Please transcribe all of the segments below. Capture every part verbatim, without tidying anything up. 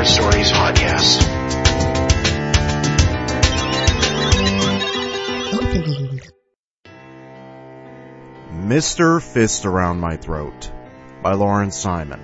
Stories podcast. Opening. Mister Fist Around My Throat by Lawrence Simon.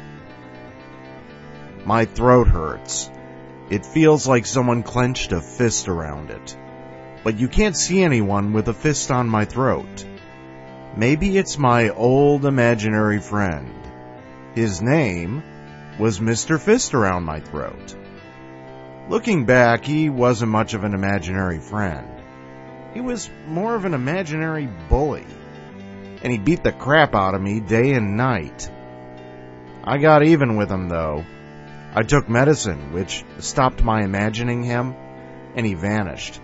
My throat hurts. It feels like someone clenched a fist around it. But you can't see anyone with a fist on my throat. Maybe it's my old imaginary friend. His name was Mister Fist Around My Throat. Looking back, he wasn't much of an imaginary friend. He was more of an imaginary bully. And he beat the crap out of me day and night. I got even with him, though. I took medicine, which stopped my imagining him, and he vanished.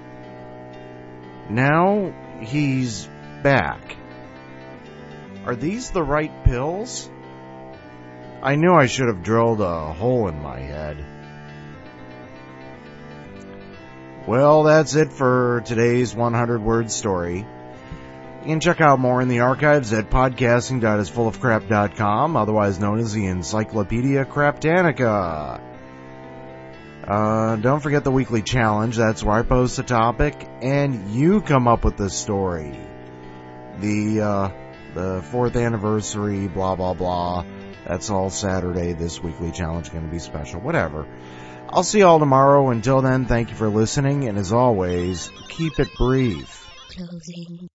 Now, he's back. Are these the right pills? I knew I should have drilled a hole in my head. Well, that's it for today's hundred word story. You can check out more in the archives at podcasting dot is full of crap dot com, otherwise known as the Encyclopedia Craptanica. Uh, don't forget the weekly challenge. That's where I post a topic and you come up with the story. The, uh, the fourth anniversary, blah, blah, blah. That's all Saturday. This weekly challenge is going to be special. Whatever. I'll see you all tomorrow. Until then, thank you for listening. And as always, keep it brief. Closing.